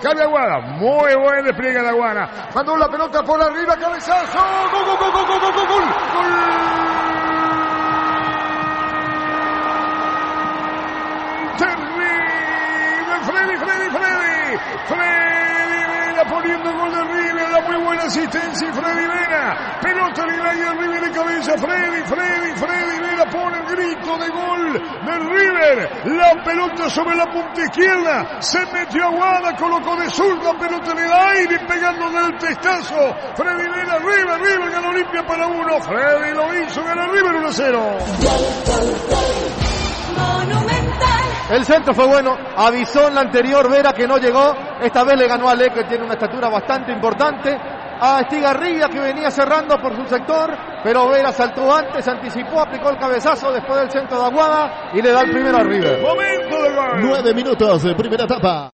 Cabe Aguada, muy buen despliegue de Aguada. Mandó la pelota por arriba, cabezazo. ¡Gol, gol, gol, gol, gol, gol, gol! Terrible, Freddy Vela poniendo gol de River, da muy buena asistencia y Freddy Vela. Pelota en el área de River de cabeza, Freddy Vela pone el grito de gol de River. La pelota sobre la punta izquierda, se metió Aguada, colocó de zurda, pelota en el aire, pegando del testazo. Freddy Vela, River ganó Olimpia para 1. Freddy lo hizo, gana River 1-0. El centro fue bueno, avisó en la anterior Vera que no llegó, esta vez le ganó a Ale, que tiene una estatura bastante importante, a Estigarribia que venía cerrando por su sector, pero Vera saltó antes, anticipó, aplicó el cabezazo después del centro de Aguada y le da el primero a River. Momento de gol. 9 minutos de primera etapa.